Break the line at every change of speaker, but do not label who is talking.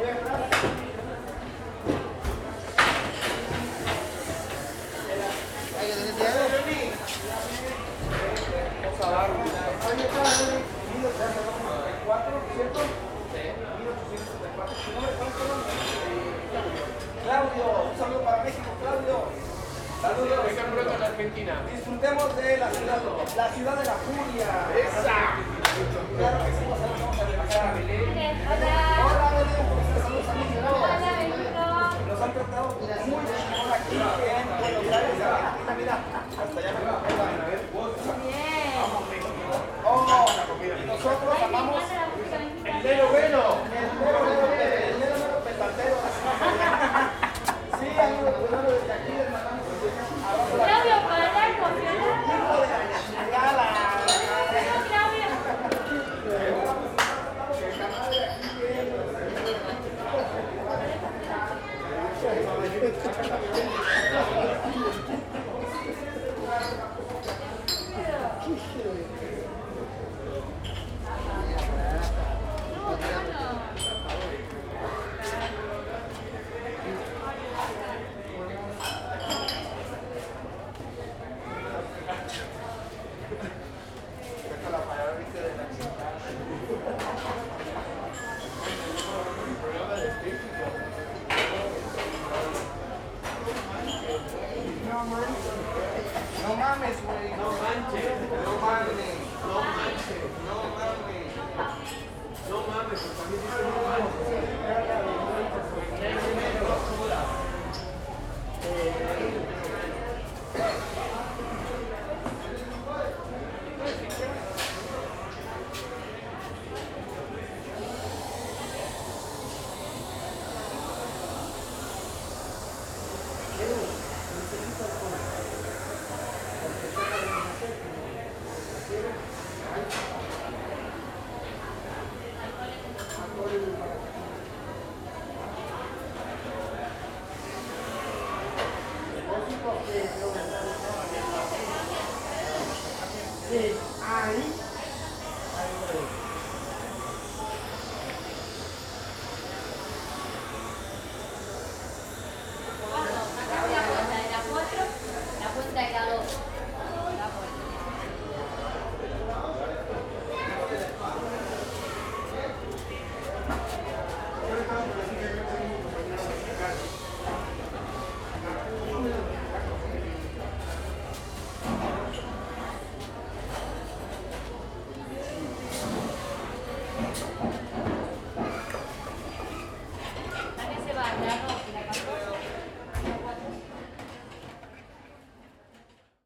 Claudio, un saludo para México, Claudio. Saludos.
Argentina.
Disfrutemos de la ciudad de la furia.
¡Esa!
Claro que sí, vamos a relajar.
Hola.
Hola, Belén, ¿cómo estás? Saludos, amigos.
Hola, Benito.
Nos han tratado muy bien aquí en Buenos Aires, Argentina. Mira, hasta allá me acompañan. A ver,
Bien.
vamos, México. Oh, y nosotros amamos
¡El Nero Velo!
el mero petatero. Sí, amigos, primero desde aquí les mandamos un abrazo.
Claudio, para dar confianza.
Hijo de la chingada.
Claudio. No mames, güey.
No manches.
No mames.
No manches.
No mames.
No mames, porque a mí dice no manches.
Ahí